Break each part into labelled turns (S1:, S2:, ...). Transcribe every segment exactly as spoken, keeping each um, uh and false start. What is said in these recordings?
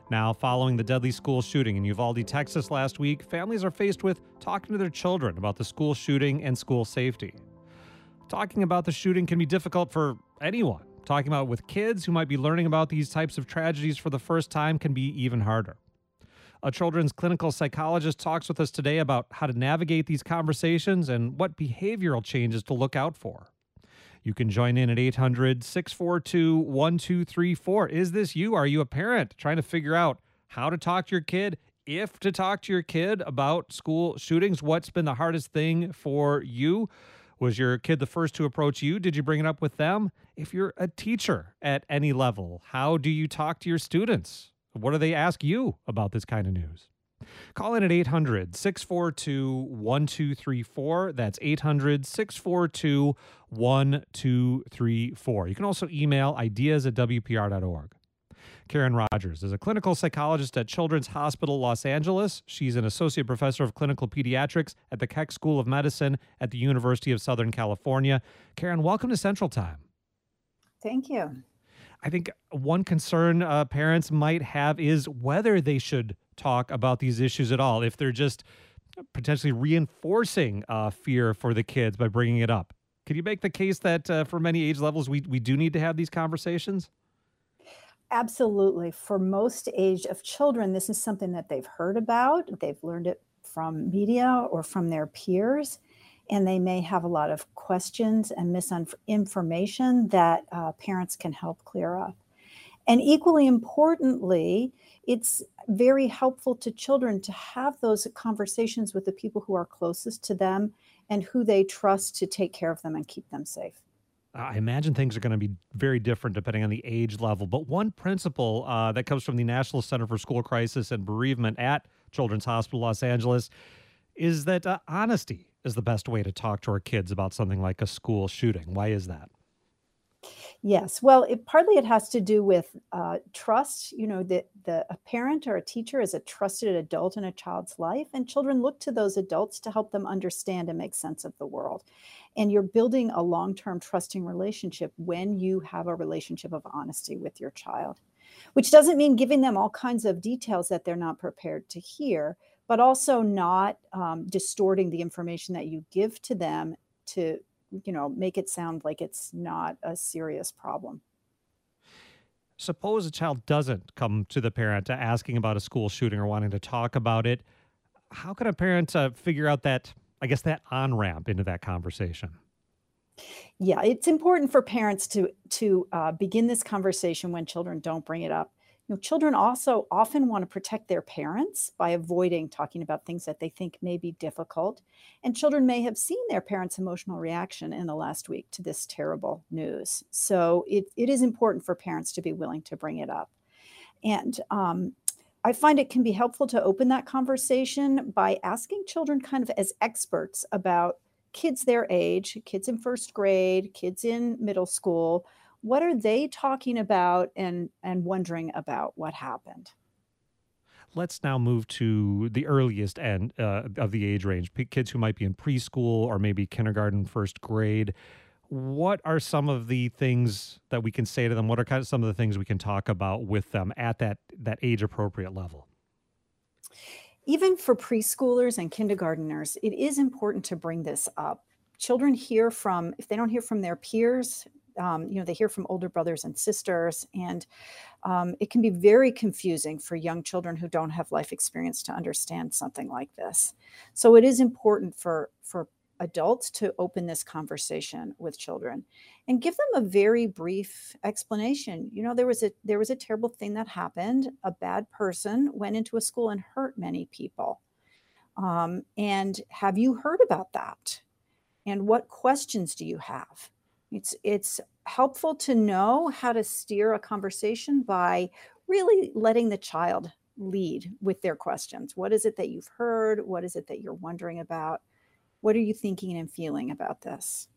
S1: Now, following the deadly school shooting in Uvalde, Texas last week, families are faced with talking to their children about the school shooting and school safety. Talking about the shooting can be difficult for anyone. Talking about it with kids who might be learning about these types of tragedies for the first time can be even harder. A children's clinical psychologist talks with us today about how to navigate these conversations and what behavioral changes to look out for. You can join in at eight hundred, six four two, one two three four. Is this you? Are you a parent trying to figure out how to talk to your kid, if to talk to your kid about school shootings? What's been the hardest thing for you? Was your kid the first to approach you? Did you bring it up with them? If you're a teacher at any level, how do you talk to your students? What do they ask you about this kind of news? Call in at eight hundred, six four two, one two three four. That's eight hundred, six four two, one two three four. You can also email ideas at w p r dot org. Karen Rogers is a clinical psychologist at Children's Hospital Los Angeles. She's an associate professor of clinical pediatrics at the Keck School of Medicine at the University of Southern California. Karen, welcome to Central Time.
S2: Thank you.
S1: I think one concern uh, parents might have is whether they should talk about these issues at all, if they're just potentially reinforcing uh, fear for the kids by bringing it up. Could you make the case that uh, for many age levels, we, we do need to have these conversations?
S2: Absolutely. For most age of children, this is something that they've heard about. They've learned it from media or from their peers, and they may have a lot of questions and misinformation that uh, parents can help clear up. And equally importantly, it's very helpful to children to have those conversations with the people who are closest to them and who they trust to take care of them and keep them safe.
S1: I imagine things are going to be very different depending on the age level. But one principle uh, that comes from the National Center for School Crisis and Bereavement at Children's Hospital Los Angeles is that uh, honesty is the best way to talk to our kids about something like a school shooting. Why is that?
S2: Yes, well, it partly it has to do with uh, trust. You know, that the a parent or a teacher is a trusted adult in a child's life, and children look to those adults to help them understand and make sense of the world. And you're building a long-term trusting relationship when you have a relationship of honesty with your child, which doesn't mean giving them all kinds of details that they're not prepared to hear, but also not um, distorting the information that you give to them to you know, make it sound like it's not a serious problem.
S1: Suppose a child doesn't come to the parent asking about a school shooting or wanting to talk about it. How can a parent uh, figure out that, I guess, that on-ramp into that conversation?
S2: Yeah, it's important for parents to to uh, begin this conversation when children don't bring it up. You know, children also often want to protect their parents by avoiding talking about things that they think may be difficult. And children may have seen their parents' emotional reaction in the last week to this terrible news. So it, it is important for parents to be willing to bring it up. And um, I find it can be helpful to open that conversation by asking children kind of as experts about kids their age, kids in first grade, kids in middle school. What are they talking about and and wondering about what happened?
S1: Let's now move to the earliest end uh, of the age range, P- kids who might be in preschool or maybe kindergarten, first grade. What are some of the things that we can say to them? What are kind of some of the things we can talk about with them at that that age appropriate level?
S2: Even for preschoolers and kindergarteners, it is important to bring this up. Children hear from, if they don't hear from their peers, um, you know, they hear from older brothers and sisters, and um, it can be very confusing for young children who don't have life experience to understand something like this. So it is important for for adults to open this conversation with children and give them a very brief explanation. You know, there was a there was a terrible thing that happened. A bad person went into a school and hurt many people. Um, and have you heard about that? And what questions do you have? It's it's helpful to know how to steer a conversation by really letting the child lead with their questions. What is it that you've heard? What is it that you're wondering about? What are you thinking and feeling about this?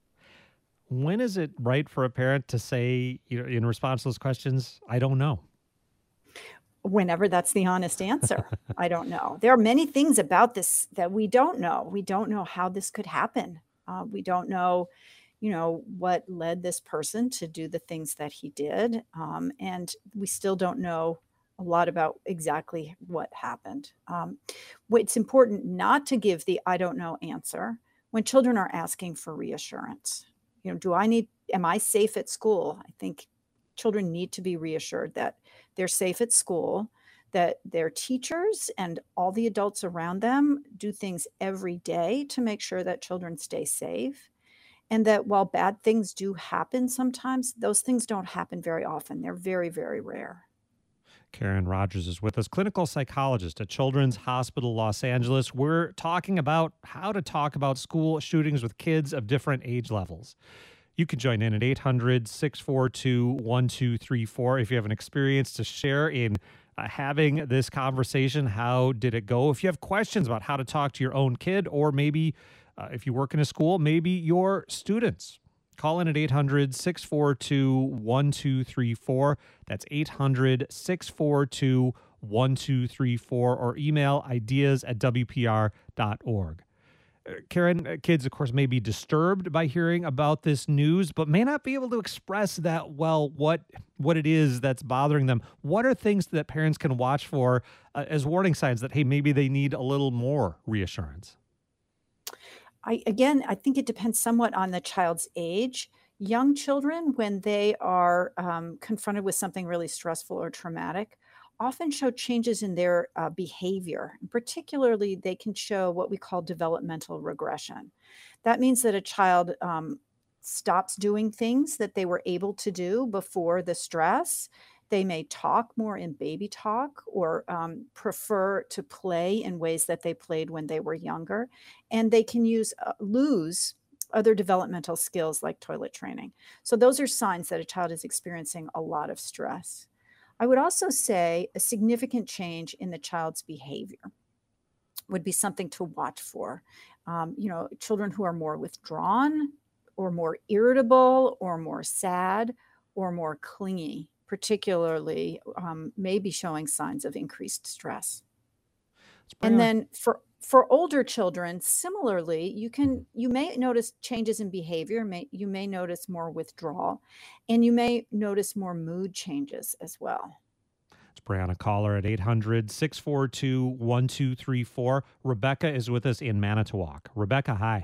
S1: When is it right for a parent to say, you know, in response to those questions, I don't know?
S2: Whenever that's the honest answer. I don't know. There are many things about this that we don't know. We don't know how this could happen. Uh, we don't know, you know, what led this person to do the things that he did. Um, and we still don't know a lot about exactly what happened. Um, wh- it's important not to give the I don't know answer when children are asking for reassurance. You know, do I need, am I safe at school? I think children need to be reassured that they're safe at school, that their teachers and all the adults around them do things every day to make sure that children stay safe. And that while bad things do happen sometimes, those things don't happen very often. They're very, very rare.
S1: Karen Rogers is with us, clinical psychologist at Children's Hospital Los Angeles. We're talking about how to talk about school shootings with kids of different age levels. You can join in at eight hundred, six four two, one two three four if you have an experience to share in uh, having this conversation. How did it go? If you have questions about how to talk to your own kid, or maybe uh, if you work in a school, maybe your students. Call in at eight hundred, six four two, one two three four. That's eight hundred, six four two, one two three four, or email ideas at w p r dot org. Uh, Karen, uh, kids, of course, may be disturbed by hearing about this news, but may not be able to express that well what what it is that's bothering them. What are things that parents can watch for uh, as warning signs that, hey, maybe they need a little more reassurance?
S2: I again, I think it depends somewhat on the child's age. Young children, when they are um, confronted with something really stressful or traumatic, often show changes in their uh, behavior. Particularly, they can show what we call developmental regression. That means that a child um, stops doing things that they were able to do before the stress. They may talk more in baby talk, or um, prefer to play in ways that they played when they were younger. And they can use uh, lose other developmental skills like toilet training. So those are signs that a child is experiencing a lot of stress. I would also say a significant change in the child's behavior would be something to watch for. Um, you know, children who are more withdrawn, or more irritable, or more sad, or more clingy, particularly, um, may be showing signs of increased stress.
S1: Let's bring
S2: And
S1: on
S2: then for for older children, similarly, you can you may notice changes in behavior, may you may notice more withdrawal, and you may notice more mood changes as well.
S1: It's Brianna Caller at eight hundred, six four two, one two three four. Rebecca is with us in Manitowoc. Rebecca, hi.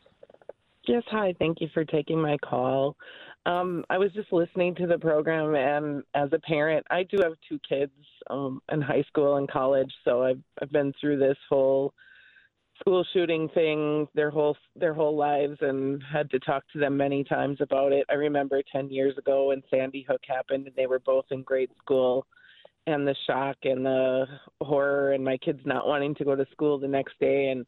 S3: Yes, hi. Thank you for taking my call. Um, I was just listening to the program, and as a parent, I do have two kids um, in high school and college, so I've I've been through this whole school shooting thing their whole their whole lives, and had to talk to them many times about it. I remember ten years ago when Sandy Hook happened, and they were both in grade school, and the shock and the horror, and my kids not wanting to go to school the next day, and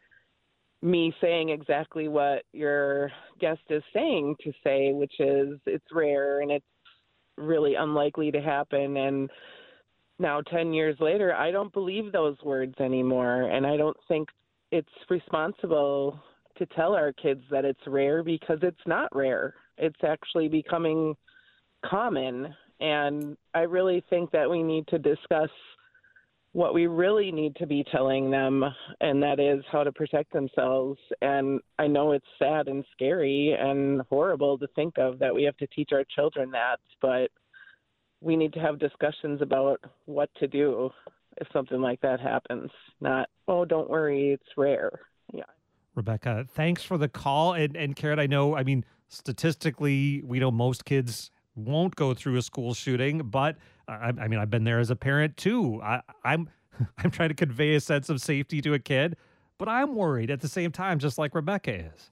S3: me saying exactly what your guest is saying to say, which is it's rare and it's really unlikely to happen. And now ten years later, I don't believe those words anymore. And I don't think it's responsible to tell our kids that it's rare, because it's not rare. It's actually becoming common. And I really think that we need to discuss what we really need to be telling them, and that is how to protect themselves. And I know it's sad and scary and horrible to think of that we have to teach our children that, but we need to have discussions about what to do if something like that happens. Not, oh, don't worry, it's rare. Yeah.
S1: Rebecca, thanks for the call. And, and Karen, I know, I mean, statistically, we know most kids won't go through a school shooting, but uh, I, I mean, I've been there as a parent too. I, I'm, I'm trying to convey a sense of safety to a kid, but I'm worried at the same time, just like Rebecca is.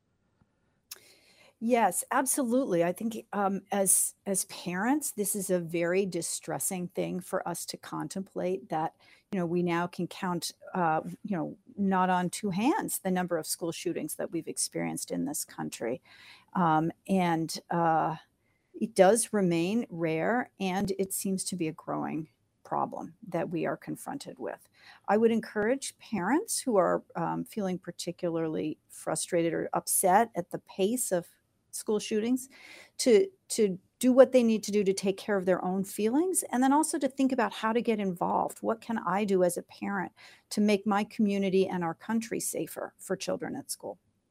S2: Yes, absolutely. I think um, as as parents, this is a very distressing thing for us to contemplate. That you know we now can count, uh, you know, not on two hands the number of school shootings that we've experienced in this country, um, and uh, it does remain rare, and it seems to be a growing problem that we are confronted with. I would encourage parents who are um, feeling particularly frustrated or upset at the pace of school shootings to to do what they need to do to take care of their own feelings, and then also to think about how to get involved. What can I do as a parent to make my community and our country safer for children at school?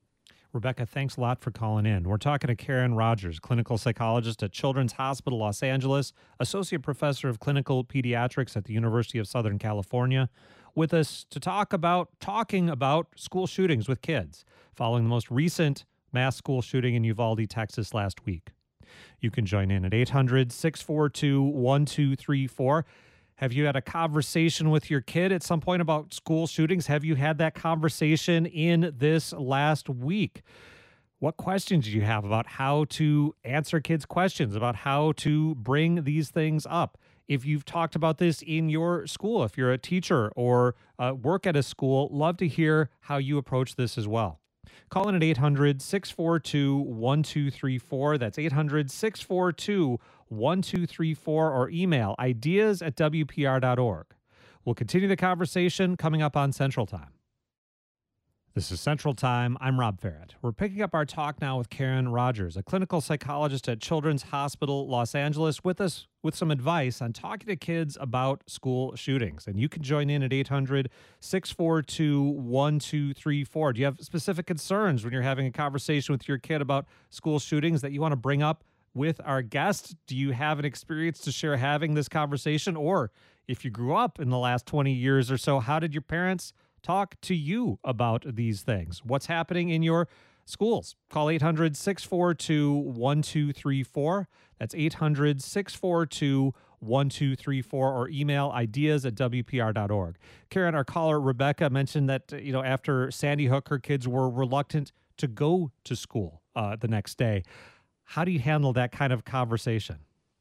S1: Rebecca, thanks a lot for calling in. We're talking to Karen Rogers, clinical psychologist at Children's Hospital Los Angeles, associate professor of clinical pediatrics at the University of Southern California, with us to talk about talking about school shootings with kids following the most recent mass school shooting in Uvalde, Texas last week. You can join in at eight hundred, six four two, one two three four. Have you had a conversation with your kid at some point about school shootings? Have you had that conversation in this last week? What questions do you have about how to answer kids' questions, about how to bring these things up? If you've talked about this in your school, if you're a teacher or uh, work at a school, love to hear how you approach this as well. Call in at eight hundred, six four two, one two three four. That's eight hundred, six four two, one two three four, or email ideas at W P R dot org. We'll continue the conversation coming up on Central Time. This is Central Time. I'm Rob Farrett. We're picking up our talk now with Karen Rogers, a clinical psychologist at Children's Hospital Los Angeles, with us with some advice on talking to kids about school shootings. And you can join in at eight hundred, six four two, one two three four. Do you have specific concerns when you're having a conversation with your kid about school shootings that you want to bring up with our guest? Do you have an experience to share having this conversation? Or if you grew up in the last twenty years or so, how did your parents talk to you about these things? What's happening in your schools? Call eight hundred, six four two, one two three four. That's eight hundred, six four two, one two three four, or email ideas at W P R dot org. Karen, our caller Rebecca mentioned that, you know, after Sandy Hook, her kids were reluctant to go to school uh, the next day. How do you handle that kind of conversation?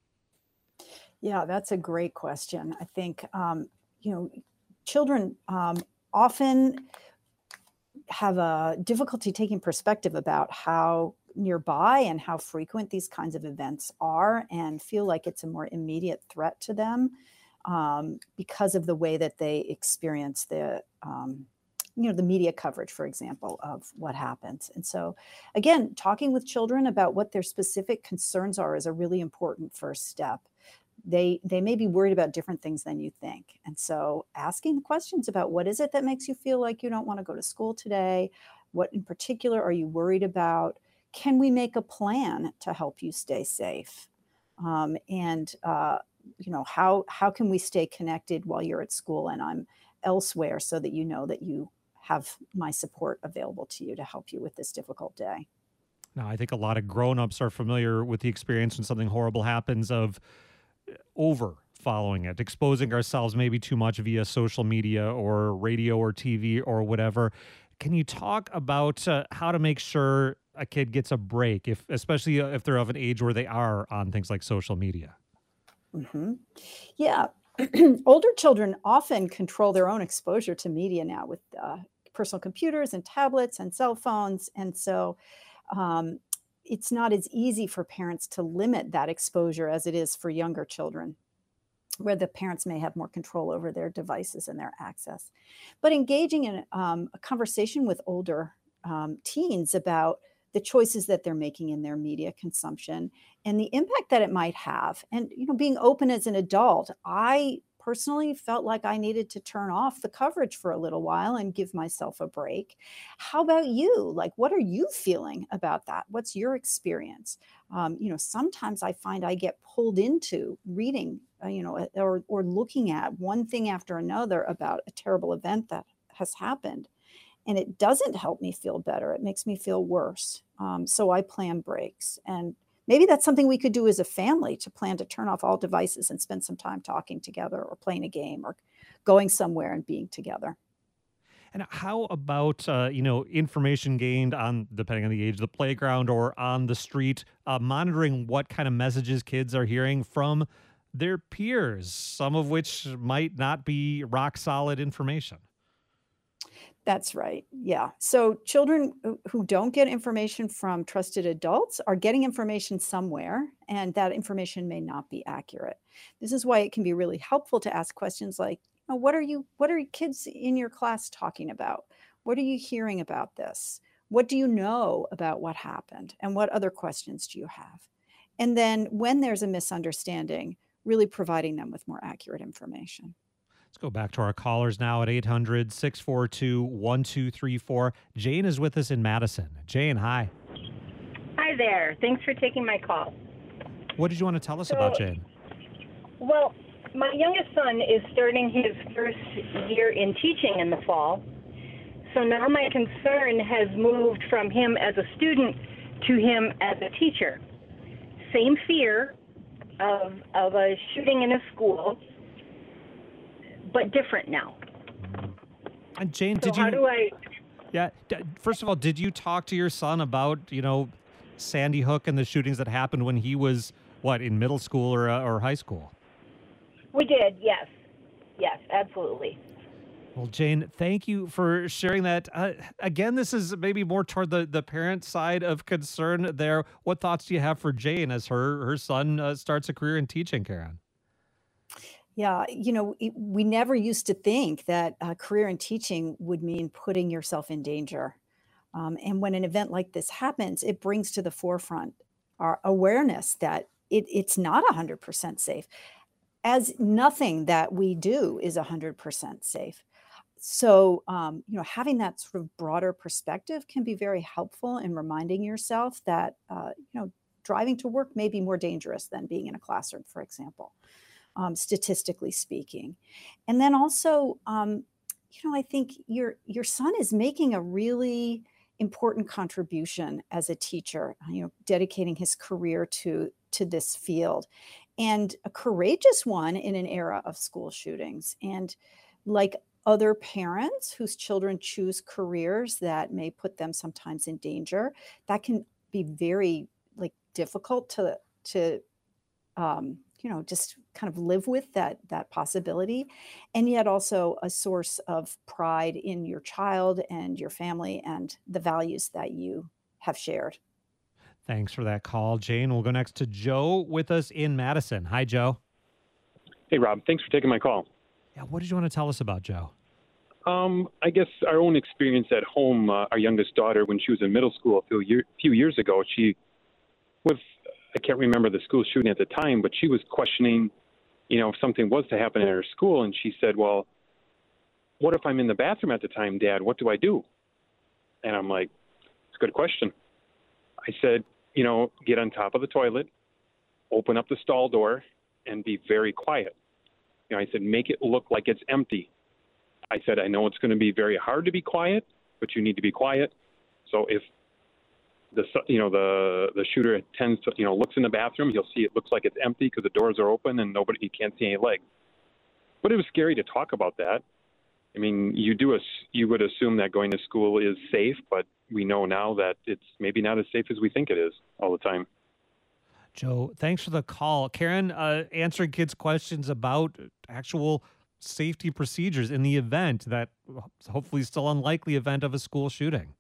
S2: Yeah, that's a great question. I think, um, you know, children um, often have a difficulty taking perspective about how nearby and how frequent these kinds of events are, and feel like it's a more immediate threat to them um, because of the way that they experience the, um, you know, the media coverage, for example, of what happens. And so, again, talking with children about what their specific concerns are is a really important first step. They they may be worried about different things than you think. And so asking the questions about what is it that makes you feel like you don't want to go to school today? What in particular are you worried about? Can we make a plan to help you stay safe? Um, and, uh, you know, how, how can we stay connected while you're at school and I'm elsewhere, so that you know that you have my support available to you to help you with this difficult day?
S1: Now, I think a lot of grown-ups are familiar with the experience when something horrible happens of over following it, exposing ourselves maybe too much via social media or radio or T V or whatever. Can you talk about uh, how to make sure a kid gets a break, if especially if they're of an age where they are on things like social media?
S2: Mm-hmm. Yeah. Older children often control their own exposure to media now with uh, personal computers and tablets and cell phones. And so um, it's not as easy for parents to limit that exposure as it is for younger children, where the parents may have more control over their devices and their access. But engaging in um, a conversation with older um, teens about the choices that they're making in their media consumption and the impact that it might have. And, you know, being open as an adult, I personally felt like I needed to turn off the coverage for a little while and give myself a break. How about you? Like, what are you feeling about that? What's your experience? Um, you know, sometimes I find I get pulled into reading, uh, you know, or, or looking at one thing after another about a terrible event that has happened. And it doesn't help me feel better. It makes me feel worse. Um, so I plan breaks. And maybe that's something we could do as a family, to plan to turn off all devices and spend some time talking together or playing a game or going somewhere and being together.
S1: And how about, uh, you know, information gained on, depending on the age, the playground or on the street, uh, monitoring what kind of messages kids are hearing from their peers, some of which might not be rock solid information?
S2: That's right. Yeah. So children who don't get information from trusted adults are getting information somewhere, and that information may not be accurate. This is why it can be really helpful to ask questions like, you know, what are you, what are kids in your class talking about? What are you hearing about this? What do you know about what happened? And what other questions do you have? And then when there's a misunderstanding, really providing them with more accurate information.
S1: Let's go back to our callers now at eight hundred, six four two, one two three four. Jane is with us in Madison. Jane, hi.
S4: Hi there. Thanks for taking my call.
S1: What did you want to tell us
S4: So,
S1: about Jane?
S4: Well, my youngest son is starting his first year in teaching in the fall. So now my concern has moved from him as a student to him as a teacher. Same fear of of a shooting in a school, but different now.
S1: And Jane,
S4: So
S1: did
S4: how
S1: you?
S4: do I?
S1: Yeah. d- First of all, did you talk to your son about you know Sandy Hook and the shootings that happened when he was what in middle school or uh, or high school?
S4: We did, yes, yes, absolutely.
S1: Well, Jane, thank you for sharing that. Uh, again, this is maybe more toward the, the parent side of concern there. What thoughts do you have for Jane as her, her son uh, starts a career in teaching, Karen?
S2: Yeah, you know, it, we never used to think that a career in teaching would mean putting yourself in danger. Um, and when an event like this happens, it brings to the forefront our awareness that it, it's not one hundred percent safe, as nothing that we do is one hundred percent safe. So, um, you know, having that sort of broader perspective can be very helpful in reminding yourself that, uh, you know, driving to work may be more dangerous than being in a classroom, for example, um, statistically speaking. And then also, um, you know, I think your your son is making a really important contribution as a teacher, uh, you know, dedicating his career to to this field, and a courageous one in an era of school shootings. And like other parents whose children choose careers that may put them sometimes in danger, that can be very like difficult to to um, you know, just kind of live with that that possibility, and yet also a source of pride in your child and your family and the values that you have shared.
S1: Thanks for that call, Jane. We'll go next to Joe with us in Madison. Hi, Joe.
S5: Hey, Rob. Thanks for taking my call.
S1: Yeah, what did you want to tell us about Joe?
S5: Um, I guess our own experience at home, uh, our youngest daughter, when she was in middle school a few, year, few years ago, she was, I can't remember the school shooting at the time, but she was questioning, you know, if something was to happen at her school. And she said, well, what if I'm in the bathroom at the time, Dad? What do I do? And I'm like, it's a good question. I said, you know, get on top of the toilet, open up the stall door, and be very quiet. You know, I said, make it look like it's empty. I said, I know it's going to be very hard to be quiet, but you need to be quiet. So if the you know the the shooter tends to you know looks in the bathroom, he'll see it looks like it's empty because the doors are open and nobody he can't see any legs. But it was scary to talk about that. I mean, you do as you would assume that going to school is safe, but we know now that it's maybe not as safe as we think it is all the time.
S1: Joe, thanks for the call. Karen, uh, answering kids' questions about actual safety procedures in the event that hopefully still unlikely event of a school shooting.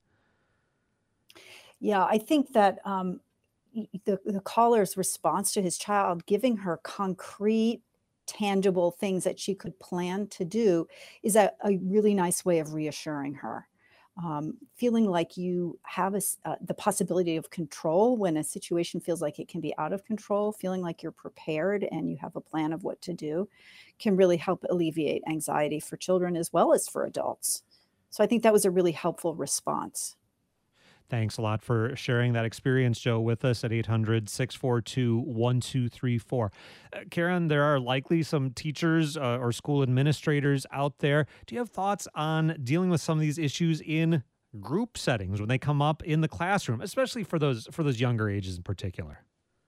S2: Yeah, I think that um, y- the the caller's response to his child, giving her concrete, tangible things that she could plan to do, is a, a really nice way of reassuring her. Um, feeling like you have a s uh, the possibility of control when a situation feels like it can be out of control, feeling like you're prepared and you have a plan of what to do, can really help alleviate anxiety for children as well as for adults. So I think that was a really helpful response.
S1: Thanks a lot for sharing that experience, Joe, with us at eight hundred, six four two, one two three four. Uh, Karen, there are likely some teachers uh, or school administrators out there. Do you have thoughts on dealing with some of these issues in group settings when they come up in the classroom, especially for those for those younger ages in particular?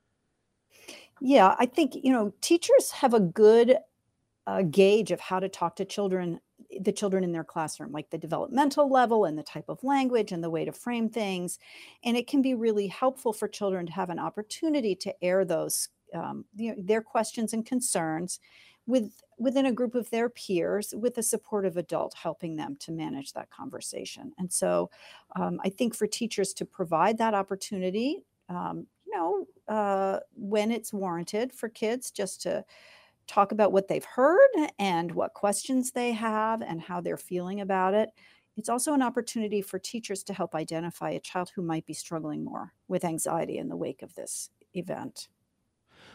S2: Yeah, I think, you know, teachers have a good uh, gauge of how to talk to children, the children in their classroom, like the developmental level and the type of language and the way to frame things. And it can be really helpful for children to have an opportunity to air those, um, you know, their questions and concerns with within a group of their peers with a supportive adult helping them to manage that conversation. And so um, I think for teachers to provide that opportunity, um, you know, uh, when it's warranted for kids just to talk about what they've heard and what questions they have and how they're feeling about it. It's also an opportunity for teachers to help identify a child who might be struggling more with anxiety in the wake of this event.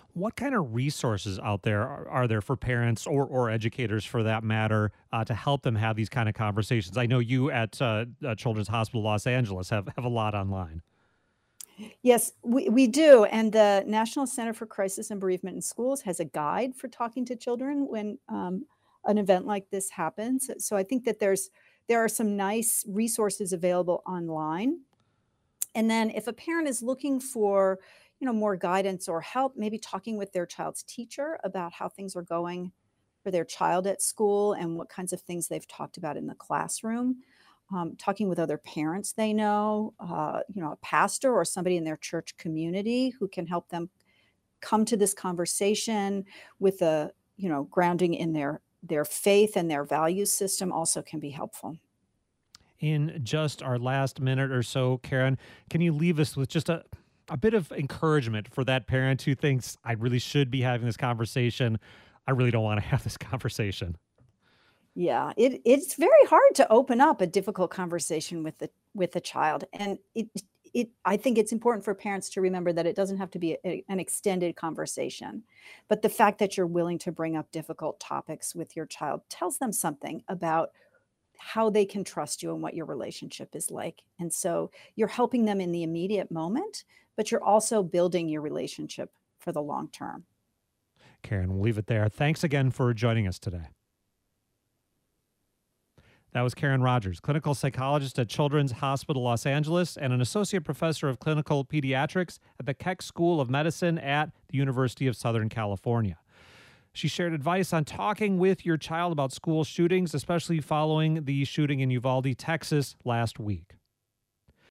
S1: What kind of resources out there are, are there for parents or, or educators for that matter uh, to help them have these kind of conversations? I know you at uh, uh, Children's Hospital Los Angeles have, have a lot online.
S2: Yes, we, we do. And the National Center for Crisis and Bereavement in Schools has a guide for talking to children when um, an event like this happens. So I think that there's there are some nice resources available online. And then if a parent is looking for, you know, more guidance or help, maybe talking with their child's teacher about how things are going for their child at school and what kinds of things they've talked about in the classroom. Um, talking with other parents they know, uh, you know, a pastor or somebody in their church community who can help them come to this conversation with a, you know, grounding in their their faith and their value system also can be helpful.
S1: In just our last minute or so, Karen, can you leave us with just a, a bit of encouragement for that parent who thinks, I really should be having this conversation. I really don't want to have this conversation.
S2: Yeah, it it's very hard to open up a difficult conversation with the with a child, and it it I think it's important for parents to remember that it doesn't have to be a, an extended conversation, but the fact that you're willing to bring up difficult topics with your child tells them something about how they can trust you and what your relationship is like. And so you're helping them in the immediate moment, but you're also building your relationship for the long term.
S1: Karen, we'll leave it there. Thanks again for joining us today. That was Karen Rogers, clinical psychologist at Children's Hospital Los Angeles and an associate professor of clinical pediatrics at the Keck School of Medicine at the University of Southern California. She shared advice on talking with your child about school shootings, especially following the shooting in Uvalde, Texas last week.